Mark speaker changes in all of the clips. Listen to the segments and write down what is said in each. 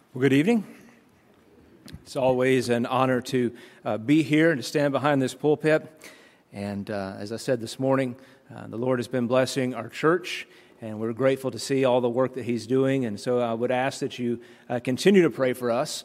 Speaker 1: Well, good evening. It's always an honor to be here and to stand behind this pulpit. And as I said this morning, the Lord has been blessing our church, and we're grateful to see all the work that He's doing. And so I would ask that you continue to pray for us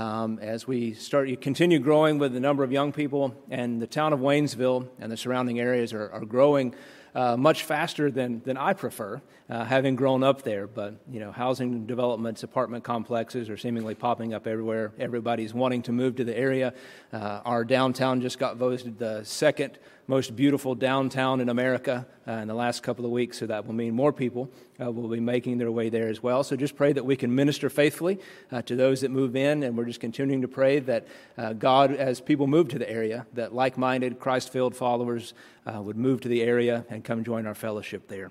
Speaker 1: as we continue growing with the number of young people. And the town of Waynesville and the surrounding areas are growing much faster than I prefer, having grown up there. But, housing developments, apartment complexes are seemingly popping up everywhere. Everybody's wanting to move to the area. Our downtown just got voted the second most beautiful downtown in America in the last couple of weeks, so that will mean more people will be making their way there as well. So just pray that we can minister faithfully to those that move in, and we're just continuing to pray that God, as people move to the area, that like-minded, Christ-filled followers would move to the area and come join our fellowship there.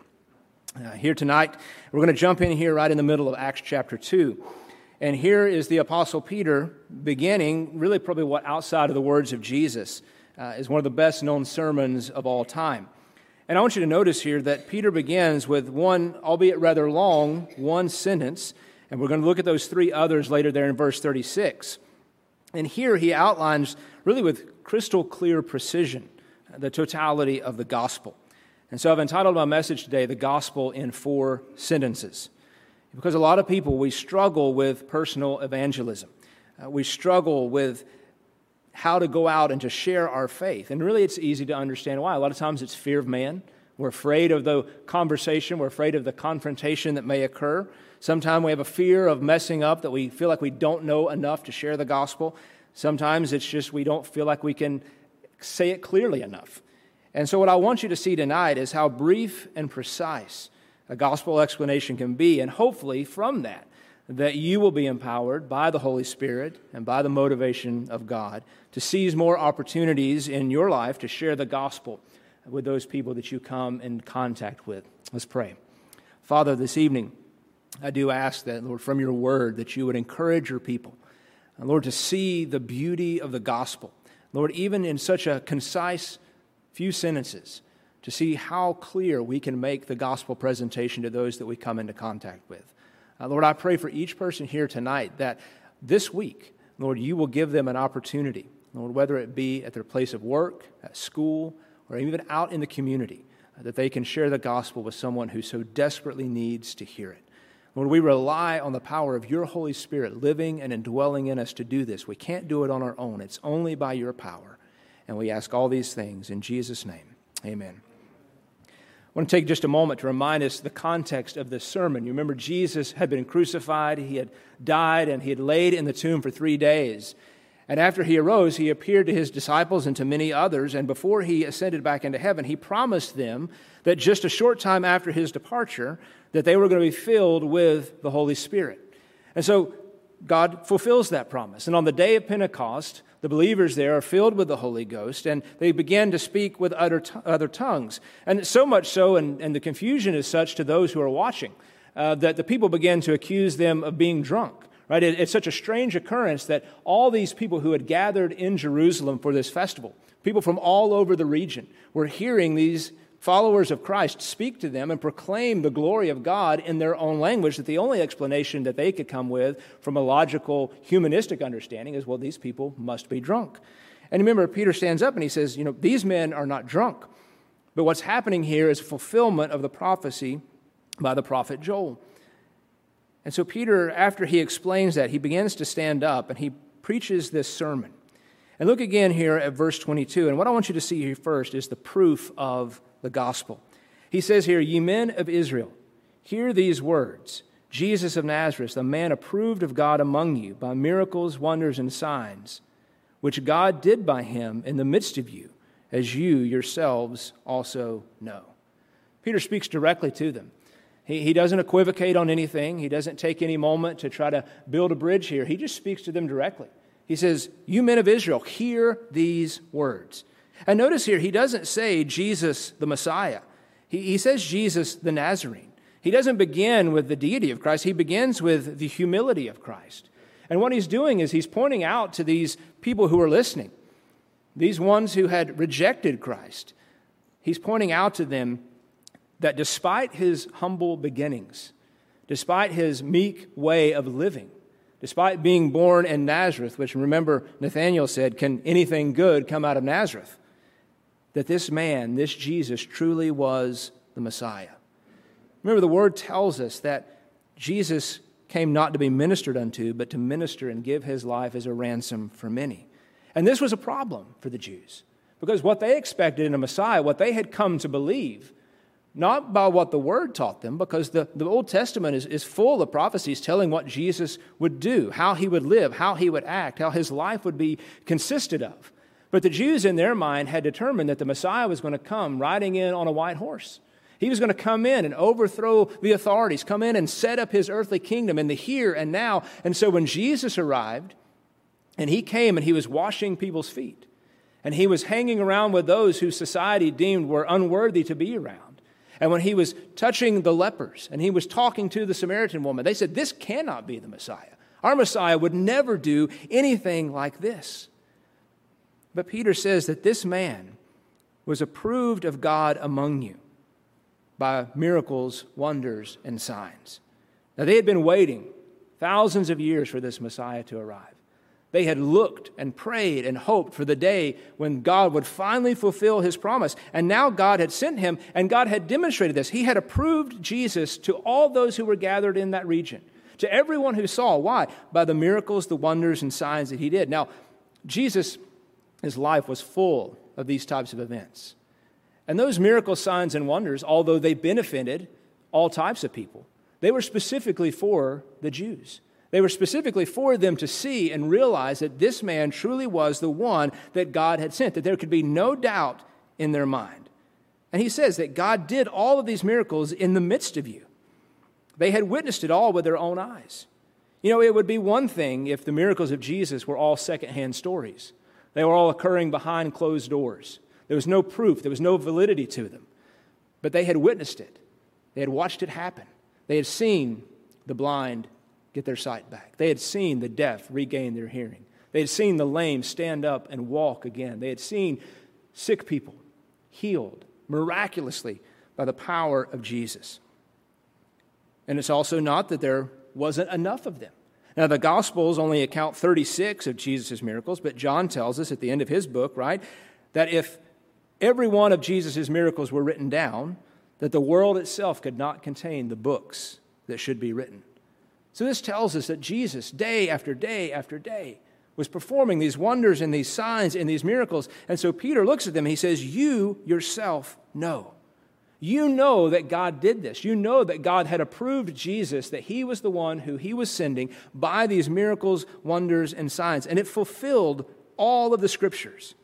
Speaker 1: Here tonight, we're going to jump in here right in the middle of Acts chapter 2. And here is the Apostle Peter beginning, really probably what outside of the words of Jesus is one of the best-known sermons of all time. And I want you to notice here that Peter begins with one, albeit rather long, one sentence, and we're going to look at those three others later there in verse 36. And here he outlines, really with crystal clear precision, the totality of the gospel. And so I've entitled my message today, The Gospel in 4 Sentences. Because a lot of people, we struggle with personal evangelism. We struggle with how to go out and to share our faith. And really it's easy to understand why. A lot of times it's fear of man. We're afraid of the conversation. We're afraid of the confrontation that may occur. Sometimes we have a fear of messing up, that we feel like we don't know enough to share the gospel. Sometimes it's just we don't feel like we can say it clearly enough. And so what I want you to see tonight is how brief and precise a gospel explanation can be, and hopefully from that you will be empowered by the Holy Spirit and by the motivation of God to seize more opportunities in your life to share the gospel with those people that you come in contact with. Let's pray. Father, this evening, I do ask that, Lord, from your word, that you would encourage your people, and Lord, to see the beauty of the gospel. Lord, even in such a concise few sentences, to see how clear we can make the gospel presentation to those that we come into contact with. Lord, I pray for each person here tonight that this week, Lord, you will give them an opportunity, Lord, whether it be at their place of work, at school, or even out in the community, that they can share the gospel with someone who so desperately needs to hear it. Lord, we rely on the power of your Holy Spirit living and indwelling in us to do this. We can't do it on our own. It's only by your power. And we ask all these things in Jesus' name. Amen. I want to take just a moment to remind us the context of this sermon. You remember Jesus had been crucified, he had died, and he had laid in the tomb for 3 days. And after he arose, he appeared to his disciples and to many others, and before he ascended back into heaven, he promised them that just a short time after his departure, that they were going to be filled with the Holy Spirit. And so God fulfills that promise. And on the day of Pentecost, the believers there are filled with the Holy Ghost, and they begin to speak with other tongues. And so much so, and the confusion is such to those who are watching, that the people begin to accuse them of being drunk. Right? It's such a strange occurrence that all these people who had gathered in Jerusalem for this festival, people from all over the region, were hearing these followers of Christ speak to them and proclaim the glory of God in their own language, that the only explanation that they could come with from a logical, humanistic understanding is, well, these people must be drunk. And remember, Peter stands up and he says, these men are not drunk. But what's happening here is fulfillment of the prophecy by the prophet Joel. And so Peter, after he explains that, he begins to stand up and he preaches this sermon. And look again here at verse 22. And what I want you to see here first is the proof of the gospel. He says here, "Ye men of Israel, hear these words. Jesus of Nazareth, a man approved of God among you by miracles, wonders, and signs, which God did by him in the midst of you, as you yourselves also know." Peter speaks directly to them. He doesn't equivocate on anything. He doesn't take any moment to try to build a bridge here. He just speaks to them directly. He says, "You men of Israel, hear these words." And notice here, he doesn't say Jesus the Messiah. He says Jesus the Nazarene. He doesn't begin with the deity of Christ. He begins with the humility of Christ. And what he's doing is he's pointing out to these people who are listening, these ones who had rejected Christ. He's pointing out to them that despite his humble beginnings, despite his meek way of living, despite being born in Nazareth, which remember Nathanael said, can anything good come out of Nazareth? That this man, this Jesus, truly was the Messiah. Remember, the Word tells us that Jesus came not to be ministered unto, but to minister and give his life as a ransom for many. And this was a problem for the Jews, because what they expected in a Messiah, what they had come to believe, not by what the Word taught them, because the Old Testament is full of prophecies telling what Jesus would do, how he would live, how he would act, how his life would be consisted of. But the Jews in their mind had determined that the Messiah was going to come riding in on a white horse. He was going to come in and overthrow the authorities, come in and set up his earthly kingdom in the here and now. And so when Jesus arrived, and he came and he was washing people's feet, and he was hanging around with those who society deemed were unworthy to be around, and when he was touching the lepers and he was talking to the Samaritan woman, they said, this cannot be the Messiah. Our Messiah would never do anything like this. But Peter says that this man was approved of God among you by miracles, wonders, and signs. Now, they had been waiting thousands of years for this Messiah to arrive. They had looked and prayed and hoped for the day when God would finally fulfill his promise. And now God had sent him, and God had demonstrated this. He had approved Jesus to all those who were gathered in that region, to everyone who saw. Why? By the miracles, the wonders, and signs that he did. Now, Jesus, his life was full of these types of events. And those miracles, signs, and wonders, although they benefited all types of people, they were specifically for the Jews. They were specifically for them to see and realize that this man truly was the one that God had sent, that there could be no doubt in their mind. And he says that God did all of these miracles in the midst of you. They had witnessed it all with their own eyes. You know, it would be one thing if the miracles of Jesus were all secondhand stories. They were all occurring behind closed doors. There was no proof. There was no validity to them. But they had witnessed it. They had watched it happen. They had seen the blind get their sight back. They had seen the deaf regain their hearing. They had seen the lame stand up and walk again. They had seen sick people healed miraculously by the power of Jesus. And it's also not that there wasn't enough of them. Now, the Gospels only account 36 of Jesus' miracles, but John tells us at the end of his book, right, that if every one of Jesus' miracles were written down, that the world itself could not contain the books that should be written. So this tells us that Jesus, day after day after day, was performing these wonders and these signs and these miracles. And so Peter looks at them and he says, you yourself know. You know that God did this. You know that God had approved Jesus, that he was the one who he was sending by these miracles, wonders, and signs. And it fulfilled all of the scriptures.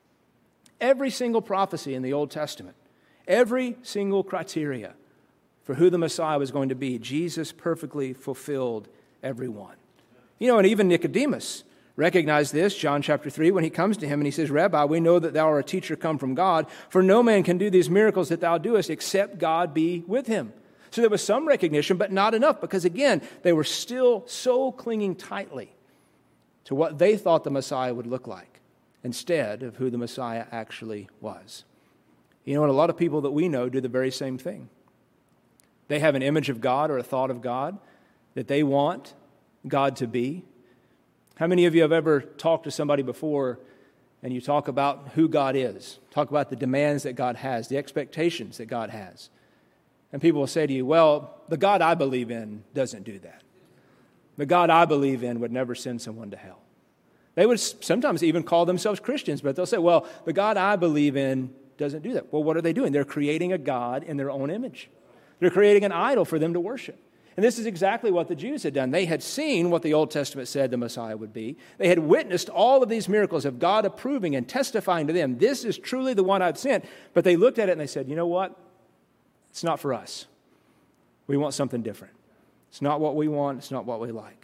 Speaker 1: Every single prophecy in the Old Testament, every single criteria for who the Messiah was going to be, Jesus perfectly fulfilled every one. You know, and even Nicodemus recognized this, John chapter 3, when he comes to him and he says, Rabbi, we know that thou art a teacher come from God, for no man can do these miracles that thou doest except God be with him. So there was some recognition, but not enough, because again, they were still so clinging tightly to what they thought the Messiah would look like, instead of who the Messiah actually was. You know, and a lot of people that we know do the very same thing. They have an image of God or a thought of God that they want God to be. How many of you have ever talked to somebody before and you talk about who God is, talk about the demands that God has, the expectations that God has? And people will say to you, well, the God I believe in doesn't do that. The God I believe in would never send someone to hell. They would sometimes even call themselves Christians, but they'll say, well, the God I believe in doesn't do that. Well, what are they doing? They're creating a God in their own image. They're creating an idol for them to worship. And this is exactly what the Jews had done. They had seen what the Old Testament said the Messiah would be. They had witnessed all of these miracles of God approving and testifying to them, this is truly the one I've sent. But they looked at it and they said, you know what? It's not for us. We want something different. It's not what we want. It's not what we like.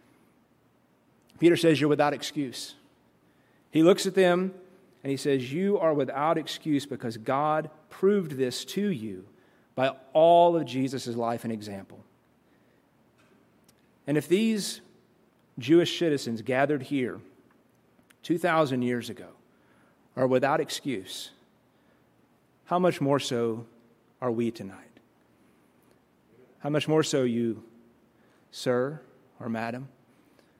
Speaker 1: Peter says, you're without excuse. He looks at them and he says, you are without excuse because God proved this to you by all of Jesus' life and example. And if these Jewish citizens gathered here 2,000 years ago are without excuse, how much more so are we tonight? How much more so you, sir or madam,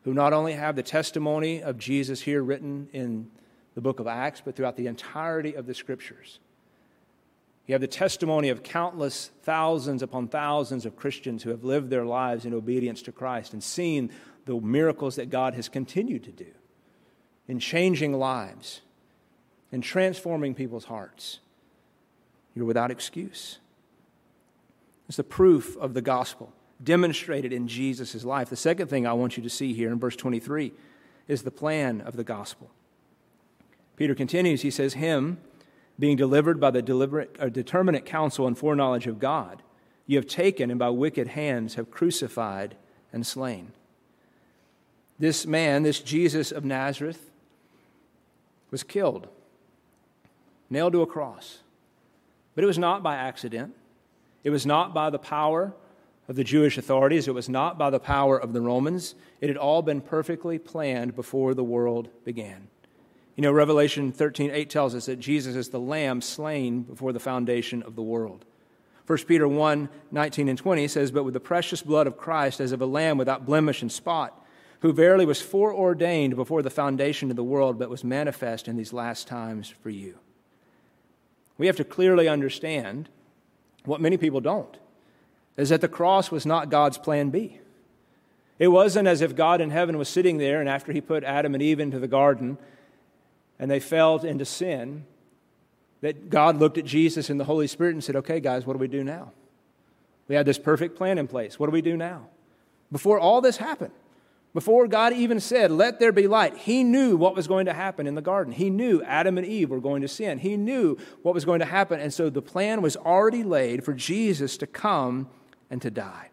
Speaker 1: who not only have the testimony of Jesus here written in the book of Acts, but throughout the entirety of the Scriptures. You have the testimony of countless thousands upon thousands of Christians who have lived their lives in obedience to Christ and seen the miracles that God has continued to do in changing lives and transforming people's hearts. You're without excuse. It's the proof of the gospel demonstrated in Jesus' life. The second thing I want you to see here in verse 23 is the plan of the gospel. Peter continues, he says, him, being delivered by the determinate counsel and foreknowledge of God, you have taken and by wicked hands have crucified and slain. This man, this Jesus of Nazareth, was killed, nailed to a cross. But it was not by accident. It was not by the power of the Jewish authorities. It was not by the power of the Romans. It had all been perfectly planned before the world began. You know, Revelation 13:8 tells us that Jesus is the Lamb slain before the foundation of the world. 1 Peter 1:19 and 20 says, but with the precious blood of Christ as of a lamb without blemish and spot, who verily was foreordained before the foundation of the world, but was manifest in these last times for you. We have to clearly understand what many people don't, is that the cross was not God's plan B. It wasn't as if God in heaven was sitting there and after he put Adam and Eve into the garden and they fell into sin, that God looked at Jesus and the Holy Spirit and said, okay, guys, what do we do now? We had this perfect plan in place. What do we do now? Before all this happened, before God even said, let there be light, he knew what was going to happen in the garden. He knew Adam and Eve were going to sin. He knew what was going to happen. And so the plan was already laid for Jesus to come and to die.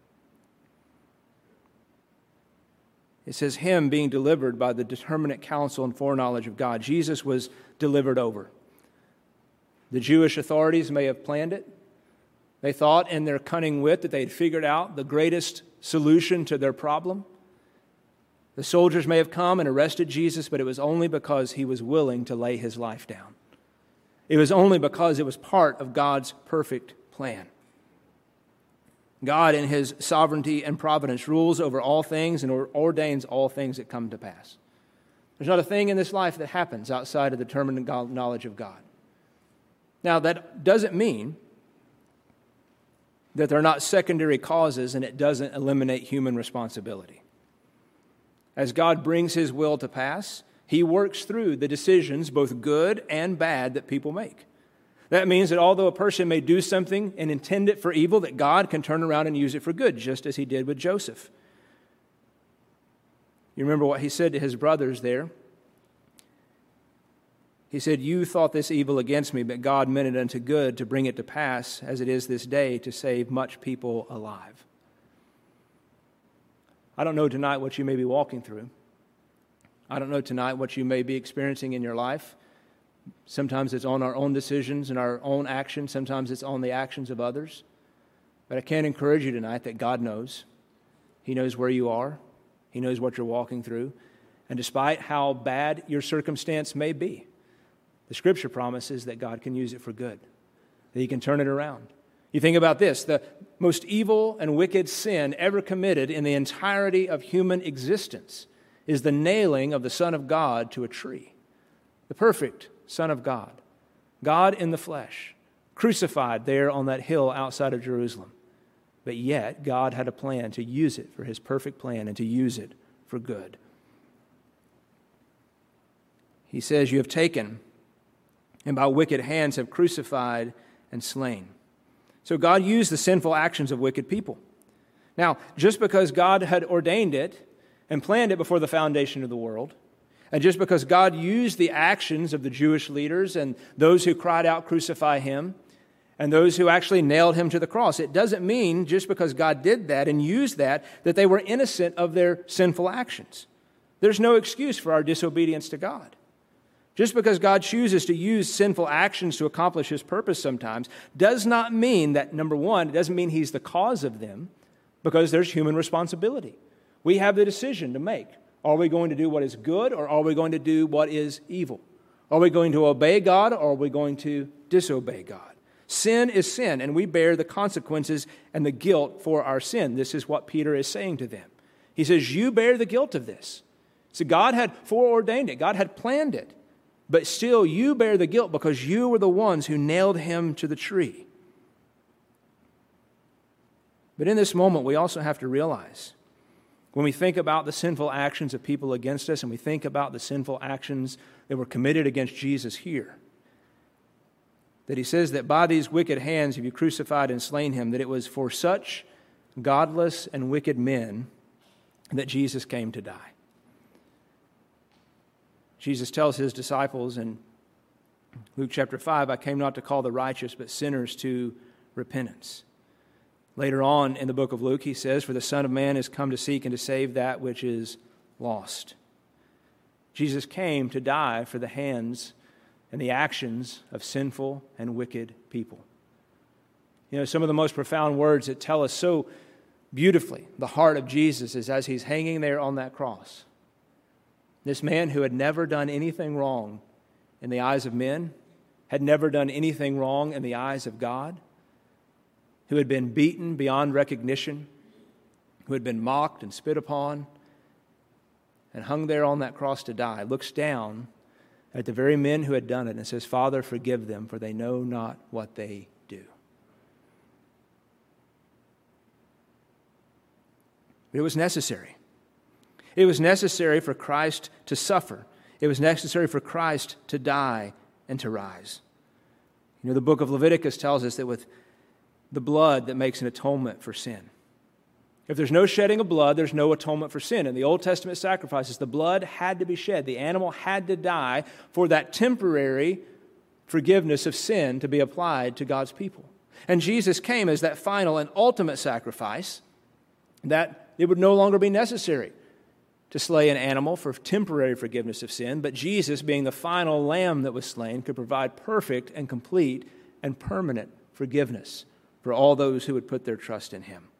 Speaker 1: It says, him being delivered by the determinate counsel and foreknowledge of God. Jesus was delivered over. The Jewish authorities may have planned it. They thought in their cunning wit that they had figured out the greatest solution to their problem. The soldiers may have come and arrested Jesus, but it was only because he was willing to lay his life down. It was only because it was part of God's perfect plan. God in his sovereignty and providence rules over all things and ordains all things that come to pass. There's not a thing in this life that happens outside of the determined knowledge of God. Now, that doesn't mean that there are not secondary causes and it doesn't eliminate human responsibility. As God brings his will to pass, he works through the decisions, both good and bad, that people make. That means that although a person may do something and intend it for evil, that God can turn around and use it for good, just as he did with Joseph. You remember what he said to his brothers there? He said, you thought this evil against me, but God meant it unto good to bring it to pass, as it is this day, to save much people alive. I don't know tonight what you may be walking through. I don't know tonight what you may be experiencing in your life. Sometimes it's on our own decisions and our own actions. Sometimes it's on the actions of others. But I can encourage you tonight that God knows. He knows where you are. He knows what you're walking through. And despite how bad your circumstance may be, the Scripture promises that God can use it for good, that he can turn it around. You think about this, the most evil and wicked sin ever committed in the entirety of human existence is the nailing of the Son of God to a tree. The perfect Son of God, God in the flesh, crucified there on that hill outside of Jerusalem. But yet, God had a plan to use it for his perfect plan and to use it for good. He says, you have taken and by wicked hands have crucified and slain. So God used the sinful actions of wicked people. Now, just because God had ordained it and planned it before the foundation of the world, and just because God used the actions of the Jewish leaders and those who cried out, crucify him, and those who actually nailed him to the cross, it doesn't mean just because God did that and used that they were innocent of their sinful actions. There's no excuse for our disobedience to God. Just because God chooses to use sinful actions to accomplish his purpose sometimes does not mean that, number one, it doesn't mean he's the cause of them, because there's human responsibility. We have the decision to make. Are we going to do what is good, or are we going to do what is evil? Are we going to obey God, or are we going to disobey God? Sin is sin, and we bear the consequences and the guilt for our sin. This is what Peter is saying to them. He says, you bear the guilt of this. So God had foreordained it. God had planned it. But still, you bear the guilt because you were the ones who nailed him to the tree. But in this moment, we also have to realize, when we think about the sinful actions of people against us, and we think about the sinful actions that were committed against Jesus here, that he says that by these wicked hands have you crucified and slain him, that it was for such godless and wicked men that Jesus came to die. Jesus tells his disciples in Luke chapter 5, I came not to call the righteous, but sinners to repentance. Later on in the book of Luke, he says, for the Son of Man has come to seek and to save that which is lost. Jesus came to die for the hands and the actions of sinful and wicked people. You know, some of the most profound words that tell us so beautifully the heart of Jesus is as he's hanging there on that cross. This man who had never done anything wrong in the eyes of men, had never done anything wrong in the eyes of God, who had been beaten beyond recognition, who had been mocked and spit upon, and hung there on that cross to die, looks down at the very men who had done it and says, Father, forgive them, for they know not what they do. But it was necessary. It was necessary for Christ to suffer. It was necessary for Christ to die and to rise. You know, the book of Leviticus tells us that with the blood that makes an atonement for sin. If there's no shedding of blood, there's no atonement for sin. In the Old Testament sacrifices, the blood had to be shed. The animal had to die for that temporary forgiveness of sin to be applied to God's people. And Jesus came as that final and ultimate sacrifice, that it would no longer be necessary to slay an animal for temporary forgiveness of sin, but Jesus, being the final lamb that was slain, could provide perfect and complete and permanent forgiveness for all those who would put their trust in him.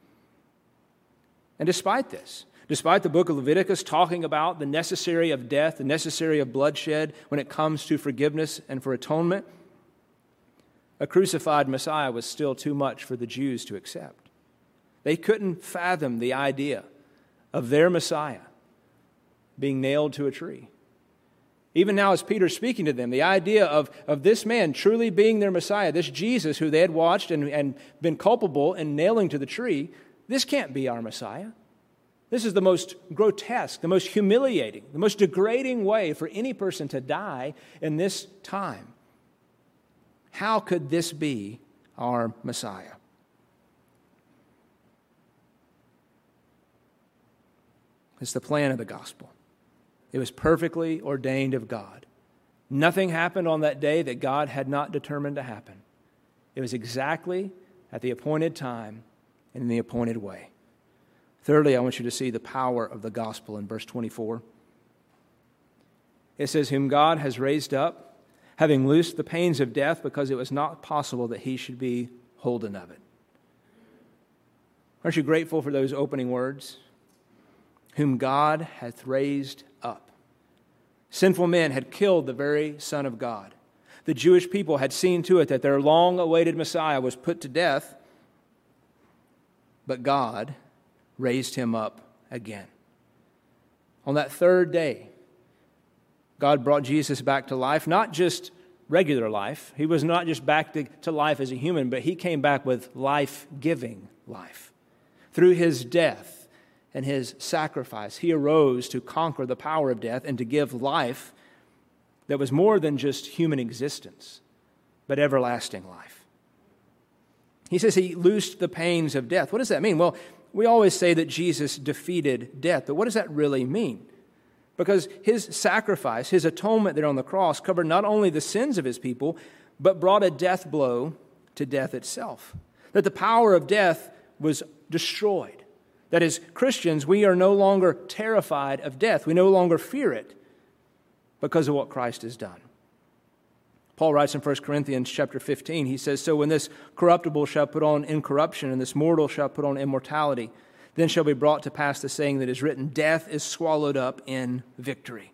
Speaker 1: And despite this, despite the book of Leviticus talking about the necessary of death, the necessary of bloodshed when it comes to forgiveness and for atonement, a crucified Messiah was still too much for the Jews to accept. They couldn't fathom the idea of their Messiah being nailed to a tree. Even now, as Peter's speaking to them, the idea of this man truly being their Messiah, this Jesus who they had watched and been culpable in nailing to the tree, this can't be our Messiah. This is the most grotesque, the most humiliating, the most degrading way for any person to die in this time. How could this be our Messiah? It's the plan of the gospel. It was perfectly ordained of God. Nothing happened on that day that God had not determined to happen. It was exactly at the appointed time and in the appointed way. Thirdly, I want you to see the power of the gospel in verse 24. It says, whom God has raised up, having loosed the pains of death, because it was not possible that he should be holden of it. Aren't you grateful for those opening words? Whom God hath raised up. Sinful men had killed the very Son of God. The Jewish people had seen to it that their long-awaited Messiah was put to death, but God raised him up again. On that third day, God brought Jesus back to life, not just regular life. He was not just back to life as a human, but he came back with life-giving life. Through his death and his sacrifice, he arose to conquer the power of death and to give life that was more than just human existence, but everlasting life. He says he loosed the pains of death. What does that mean? Well, we always say that Jesus defeated death, but what does that really mean? Because his sacrifice, his atonement there on the cross covered not only the sins of his people, but brought a death blow to death itself. That the power of death was destroyed. That as Christians, we are no longer terrified of death. We no longer fear it because of what Christ has done. Paul writes in 1 Corinthians chapter 15, he says, so when this corruptible shall put on incorruption, and this mortal shall put on immortality, then shall be brought to pass the saying that is written, death is swallowed up in victory.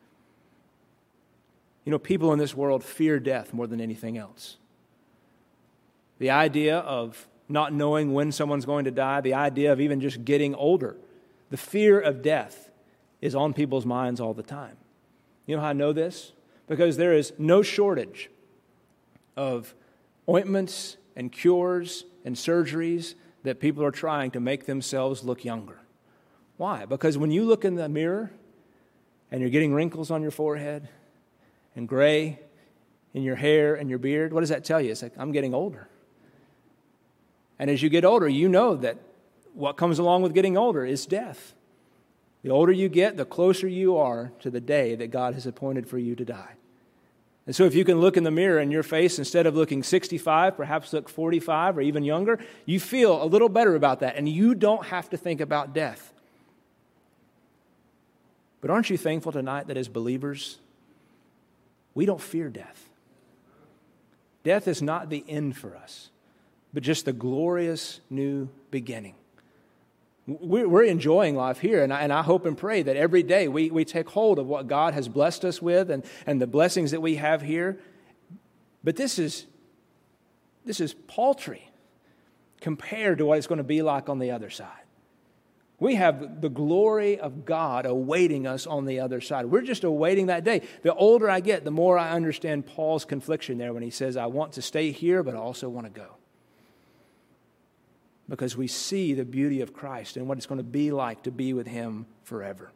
Speaker 1: You know, people in this world fear death more than anything else. The idea of not knowing when someone's going to die, the idea of even just getting older, The fear of death is on people's minds all the time. You know how I know this? Because there is no shortage of ointments and cures and surgeries that people are trying to make themselves look younger. Why? Because when you look in the mirror and you're getting wrinkles on your forehead and gray in your hair and your beard, what does that tell you? It's like, I'm getting older. And as you get older, you know that what comes along with getting older is death. The older you get, the closer you are to the day that God has appointed for you to die. And so if you can look in the mirror and your face, instead of looking 65, perhaps look 45 or even younger, you feel a little better about that, and you don't have to think about death. But aren't you thankful tonight that as believers, we don't fear death? Death is not the end for us, but just the glorious new beginning. We're enjoying life here, and I hope and pray that every day we take hold of what God has blessed us with and the blessings that we have here. But this is paltry compared to what it's going to be like on the other side. We have the glory of God awaiting us on the other side. We're just awaiting that day. The older I get, the more I understand Paul's confliction there when he says, I want to stay here, but I also want to go. Because we see the beauty of Christ and what it's going to be like to be with Him forever.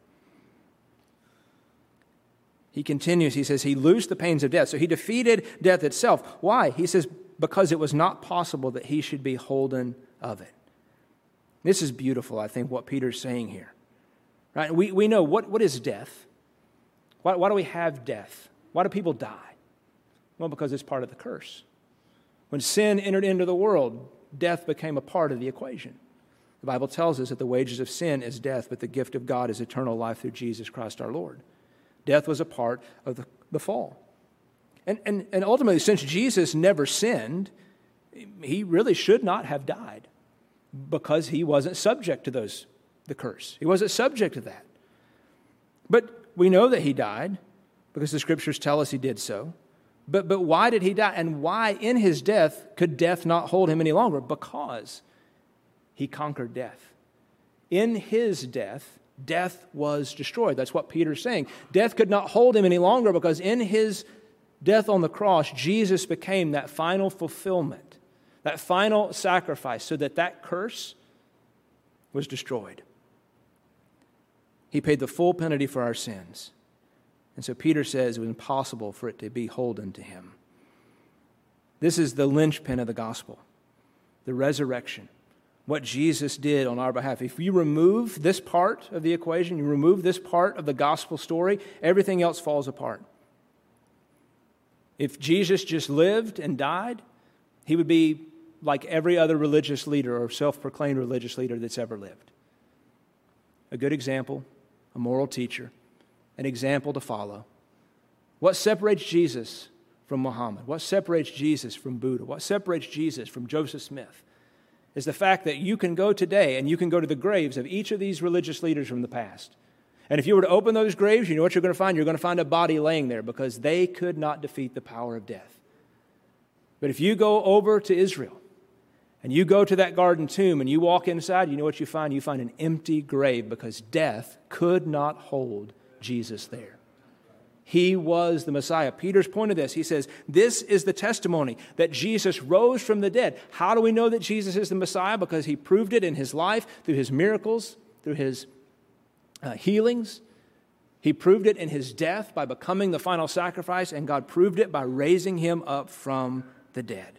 Speaker 1: He continues, he says, He loosed the pains of death. So He defeated death itself. Why? He says, because it was not possible that He should be holden of it. This is beautiful, I think, what Peter's saying here. Right? We know, what is death? Why do we have death? Why do people die? Well, because it's part of the curse. When sin entered into the world, death became a part of the equation. The Bible tells us that the wages of sin is death, but the gift of God is eternal life through Jesus Christ our Lord. Death was a part of the fall. And ultimately, since Jesus never sinned, He really should not have died because He wasn't subject to the curse. He wasn't subject to that. But we know that He died because the Scriptures tell us He did so. But why did He die? And why in His death could death not hold Him any longer? Because He conquered death. In His death, death was destroyed. That's what Peter's saying. Death could not hold Him any longer because in His death on the cross, Jesus became that final fulfillment, that final sacrifice, so that curse was destroyed. He paid the full penalty for our sins. And so Peter says it was impossible for it to be holden to Him. This is the linchpin of the gospel, the resurrection, what Jesus did on our behalf. If you remove this part of the equation, you remove this part of the gospel story, everything else falls apart. If Jesus just lived and died, He would be like every other religious leader or self-proclaimed religious leader that's ever lived. A good example, a moral teacher, an example to follow. What separates Jesus from Muhammad? What separates Jesus from Buddha? What separates Jesus from Joseph Smith is the fact that you can go today and you can go to the graves of each of these religious leaders from the past. And if you were to open those graves, you know what you're going to find? You're going to find a body laying there because they could not defeat the power of death. But if you go over to Israel and you go to that garden tomb and you walk inside, you know what you find? You find an empty grave because death could not hold Jesus there. He was the Messiah. Peter's point of this, he says, this is the testimony that Jesus rose from the dead. How do we know that Jesus is the Messiah? Because He proved it in His life, through His miracles, through His healings. He proved it in His death by becoming the final sacrifice, and God proved it by raising Him up from the dead.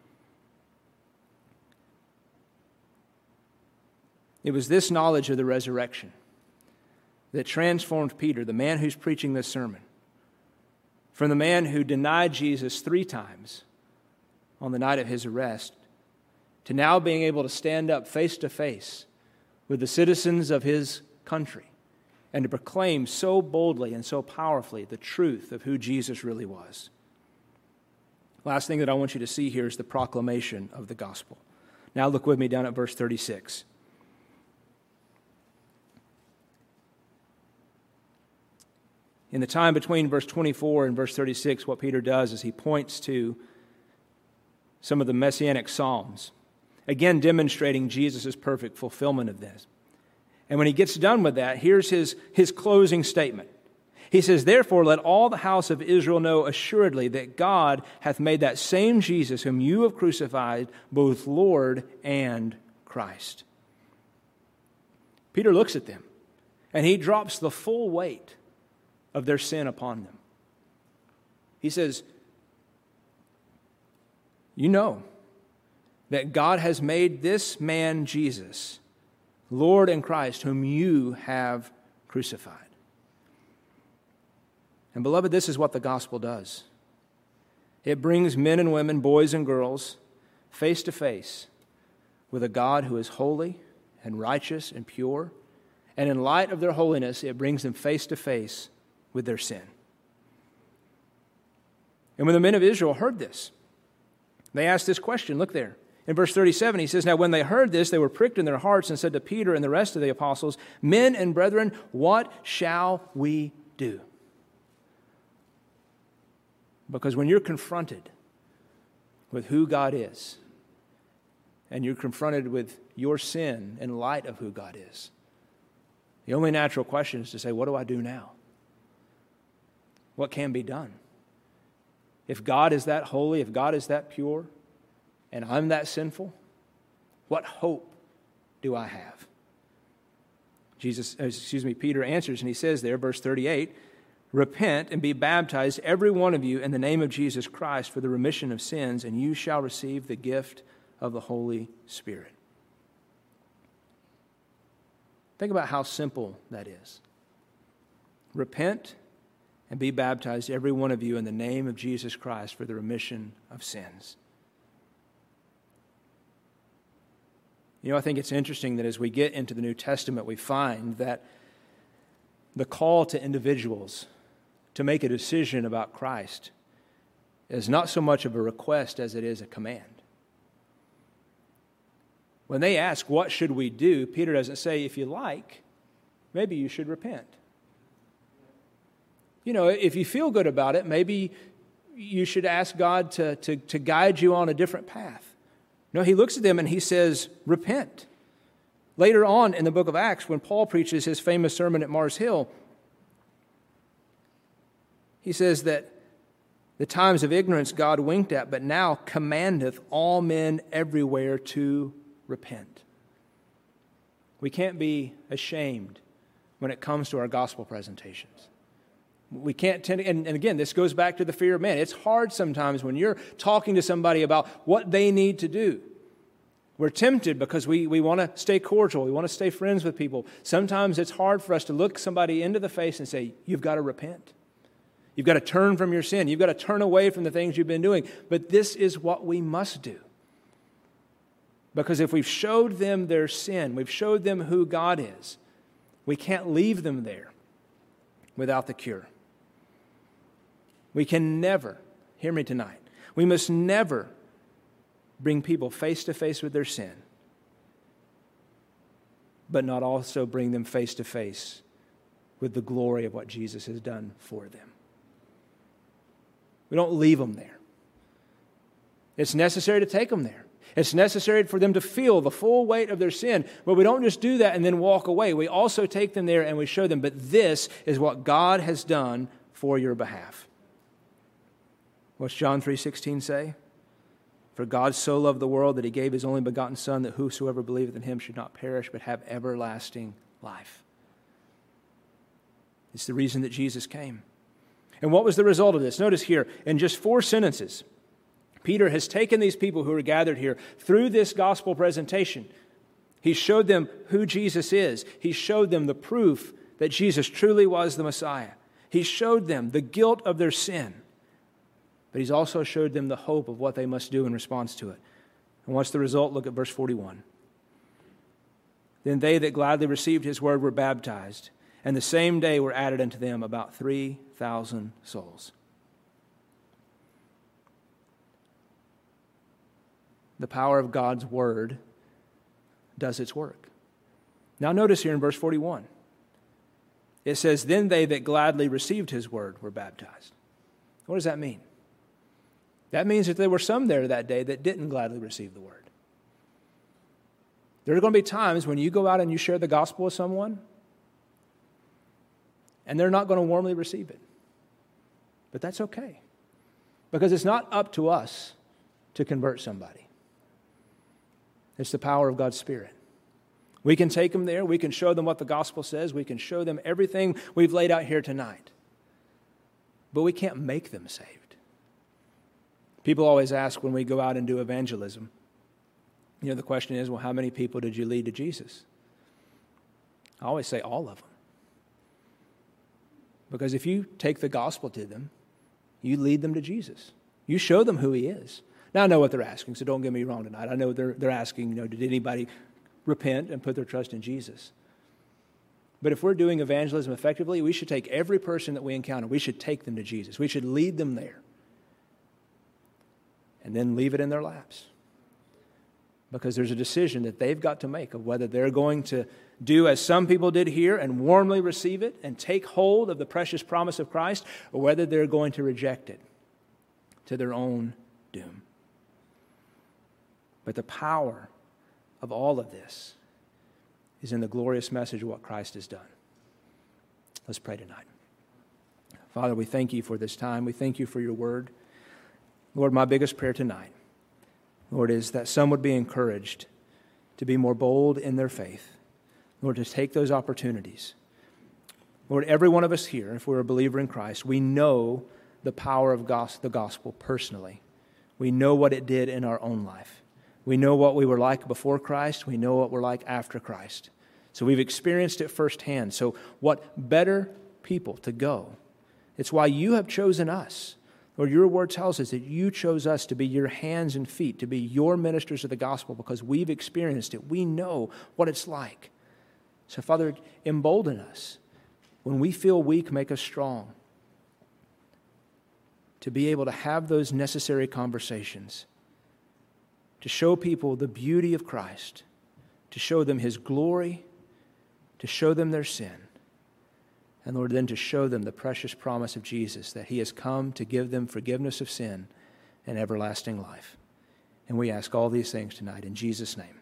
Speaker 1: It was this knowledge of the resurrection that transformed Peter, the man who's preaching this sermon, from the man who denied Jesus 3 times on the night of his arrest, to now being able to stand up face to face with the citizens of his country and to proclaim so boldly and so powerfully the truth of who Jesus really was. Last thing that I want you to see here is the proclamation of the gospel. Now look with me down at verse 36. In the time between verse 24 and verse 36, what Peter does is he points to some of the messianic psalms, again demonstrating Jesus' perfect fulfillment of this. And when he gets done with that, here's his closing statement. He says, "Therefore, let all the house of Israel know assuredly that God hath made that same Jesus whom you have crucified both Lord and Christ." Peter looks at them, and he drops the full weight of their sin upon them. He says, "You know that God has made this man Jesus, Lord and Christ, whom you have crucified." And beloved, this is what the gospel does. It brings men and women, boys and girls, face to face with a God who is holy and righteous and pure. And in light of their holiness, it brings them face to face with their sin. And when the men of Israel heard this, they asked this question. Look there. In verse 37, he says, "Now when they heard this, they were pricked in their hearts and said to Peter and the rest of the apostles, 'Men and brethren, what shall we do?'" Because when you're confronted with who God is, and you're confronted with your sin in light of who God is, the only natural question is to say, what do I do now? What can be done? If God is that holy, if God is that pure, and I'm that sinful, what hope do I have? Peter answers, and he says there, verse 38, "Repent and be baptized, every one of you, in the name of Jesus Christ for the remission of sins, and you shall receive the gift of the Holy Spirit." Think about how simple that is. Repent and be baptized, every one of you, in the name of Jesus Christ for the remission of sins. You know, I think it's interesting that as we get into the New Testament, we find that the call to individuals to make a decision about Christ is not so much of a request as it is a command. When they ask, "What should we do?" Peter doesn't say, "If you like, maybe you should repent." You know, if you feel good about it, maybe you should ask God to guide you on a different path. No, he looks at them and he says, "Repent." Later on in the book of Acts, when Paul preaches his famous sermon at Mars Hill, he says that the times of ignorance God winked at, but now commandeth all men everywhere to repent. We can't be ashamed when it comes to our gospel presentations. We can't tend to, and again, this goes back to the fear of man. It's hard sometimes when you're talking to somebody about what they need to do. We're tempted because we want to stay cordial. We want to stay friends with people. Sometimes it's hard for us to look somebody into the face and say, "You've got to repent. You've got to turn from your sin. You've got to turn away from the things you've been doing." But this is what we must do. Because if we've showed them their sin, we've showed them who God is, we can't leave them there without the cure. We can never, hear me tonight, we must never bring people face to face with their sin, but not also bring them face to face with the glory of what Jesus has done for them. We don't leave them there. It's necessary to take them there. It's necessary for them to feel the full weight of their sin, but we don't just do that and then walk away. We also take them there and we show them, but this is what God has done for your behalf. What's John 3:16 say? "For God so loved the world that he gave his only begotten Son, that whosoever believeth in him should not perish but have everlasting life." It's the reason that Jesus came. And what was the result of this? Notice here, in just 4 sentences, Peter has taken these people who are gathered here through this gospel presentation. He showed them who Jesus is. He showed them the proof that Jesus truly was the Messiah. He showed them the guilt of their sin. But he's also showed them the hope of what they must do in response to it. And what's the result? Look at verse 41. "Then they that gladly received his word were baptized, and the same day were added unto them about 3,000 souls." The power of God's word does its work. Now notice here in verse 41, it says, "Then they that gladly received his word were baptized." What does that mean? That means that there were some there that day that didn't gladly receive the word. There are going to be times when you go out and you share the gospel with someone, and they're not going to warmly receive it. But that's okay, because it's not up to us to convert somebody. It's the power of God's Spirit. We can take them there. We can show them what the gospel says. We can show them everything we've laid out here tonight. But we can't make them saved. People always ask when we go out and do evangelism, the question is, well, how many people did you lead to Jesus? I always say all of them. Because if you take the gospel to them, you lead them to Jesus. You show them who he is. Now, I know what they're asking, so don't get me wrong tonight. I know they're asking, did anybody repent and put their trust in Jesus? But if we're doing evangelism effectively, we should take every person that we encounter, we should take them to Jesus. We should lead them there. And then leave it in their laps. Because there's a decision that they've got to make of whether they're going to do as some people did here and warmly receive it and take hold of the precious promise of Christ, or whether they're going to reject it to their own doom. But the power of all of this is in the glorious message of what Christ has done. Let's pray tonight. Father, we thank you for this time. We thank you for your word. Lord, my biggest prayer tonight, Lord, is that some would be encouraged to be more bold in their faith. Lord, to take those opportunities. Lord, every one of us here, if we're a believer in Christ, we know the power of the gospel personally. We know what it did in our own life. We know what we were like before Christ. We know what we're like after Christ. So we've experienced it firsthand. So what better people to go? It's why you have chosen us. Lord, your word tells us that you chose us to be your hands and feet, to be your ministers of the gospel, because we've experienced it. We know what it's like. So, Father, embolden us. When we feel weak, make us strong. To be able to have those necessary conversations. To show people the beauty of Christ. To show them his glory. To show them their sin. And Lord, then to show them the precious promise of Jesus, that he has come to give them forgiveness of sin and everlasting life. And we ask all these things tonight in Jesus' name.